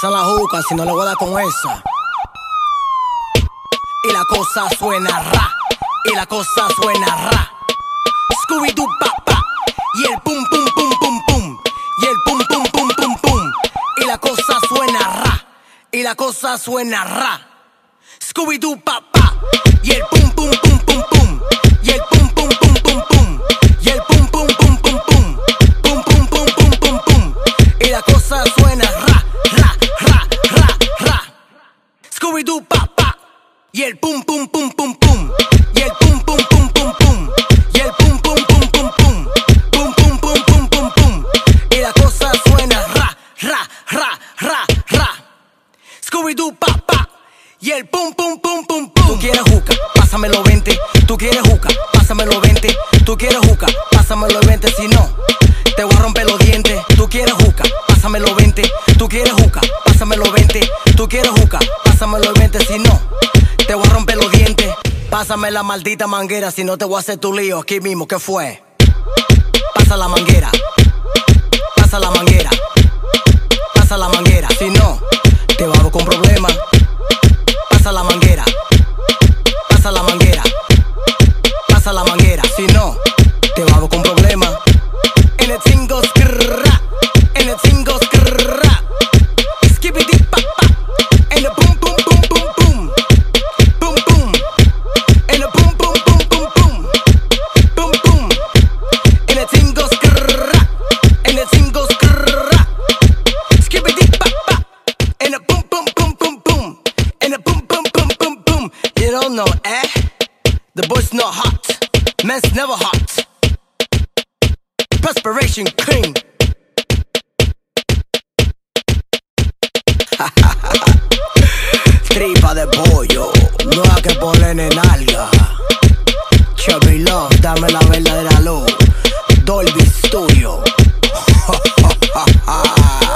Esa es la juca, si no le voy a dar con esa. Y la cosa suena ra, y la cosa suena ra. Scooby-Doo pa, y el pum pum pum pum pum, y el pum pum pum pum pum. Y la cosa suena ra, y la cosa suena ra. Scooby-Doo pa, y el pum pum pum pum pum, y el pum pum pum pum pum, y el pum pum pum pum pum, pum pum pum pum pum pum. Y la cosa suena ra, ra, ra, ra, ra. Scooby-Doo pa, y el pum pum pum pum pum, y el pum pum pum pum pum, y el pum pum pum pum pum, pum pum pum pum pum pum. Y la cosa suena ra, ra, ra, ra, ra. Scooby-Doo pa, y el pum pum pum pum pum. Tú quieres juca, pásamelo 20. Tú quieres juca, pásamelo 20. Tú quieres juca, pásamelo 20. Si no, te voy a romper los dientes. Tú quieres juca, pásamelo 20. Tú quieres juca, pásamelo 20. Tú quieres juca, pásamelo 20. Si no, te voy a romper los dientes. Pásame la maldita manguera, si no te voy a hacer tu lío aquí mismo. ¿Qué fue? Pasa la manguera, pasa la manguera, pasa la manguera. Si no, te vamos con problemas. Pasa la manguera, pasa la manguera, pasa la manguera. Si no, te vamos con problemas. En el tingo skrrra, en el tingo skrrra. Skibidi pa, en el pum pum pum pum pum, pum pum. En el pum pum pum pum pum, pum pum. En el tingo skrrra, en el tingo skrrra. Skibidi pa, en el pum pum pum pum pum, en el pum pum pum pum pum. You don't know, eh? The boy's not hot, man's never hot. Perspiration cream. Tripa de pollo, no hay que ponerle nalga. Chubby Love, dame la verdadera luz. Dolby Studio.